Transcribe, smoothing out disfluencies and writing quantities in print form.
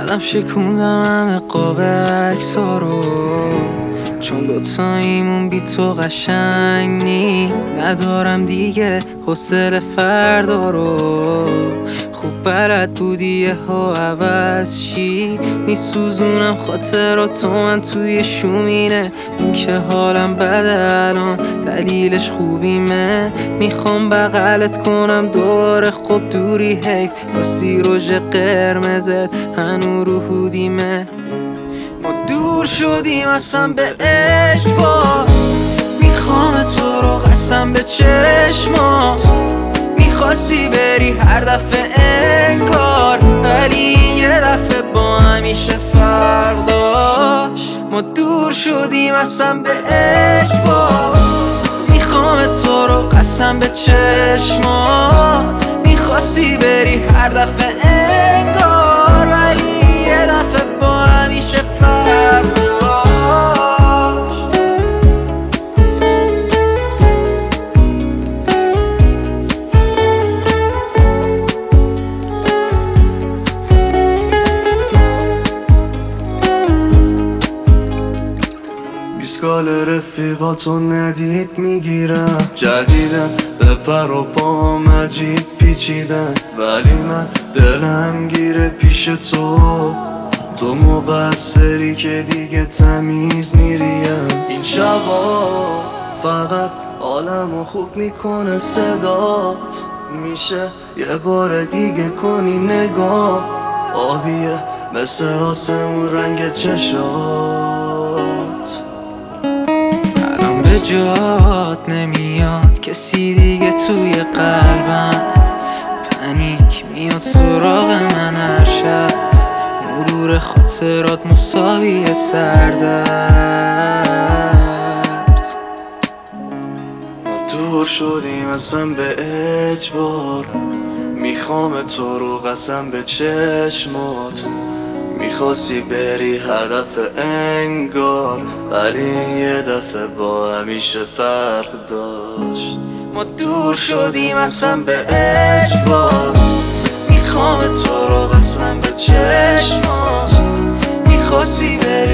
اومدم شکوندم همه قاب عکس‌ها رو، چون دوتاییمون بی تو قشنگ نی. ندارم دیگه حوصله فردا رو، خوب بلد بودی یهو عوض شی. میسوزونم خاطراتو من توی شومینه، این که حالم بده الان دلیلش خوبیمه. میخوام بغلت کنم دوباره، خب دوری حیف، راستی رژ قرمزت هنو رو هودیمه. ما دور شدیم اصلا به اجبار، میخوام تو رو قسم به چشمات. میخواستی بری هر دفعه انگار، ولی یه دفعه با همیشه فرق داشت. ما دور شدیم اصلا به اجبار، میخوام تو رو قسم به چشمات. میخواستی بری هر دفعه انگار، ولی یه دفعه با همیشه فرق داشت. بیسکال رفیقاتو ندید میگیرم، جدیدن به پر و پام عجیب پیچیدن، ولی من دلم گیره پیش تو مقصری که دیگه تمیز نیریم. این شبا فقط حالمو خوب میکنه صدات، میشه یه بار دیگه کنی نگاه، آبیه مثل آسمون رنگ چشات. الان به جات نمیاد کسی دیگه توی قلبم، پنیک میاد سراغ من هر شب، مرور خاطرات مساوی سردرد. ما دور شدیم اصلا به اجبار، میخوام تو رو قسم به چشمات. میخواستی بری هدف انگار، ولی یه دفعه با همیشه فرق داشت. ما دور شدیم اصلا به اجبار، میخوام تو رو قسم به چشمات. میخواستی بری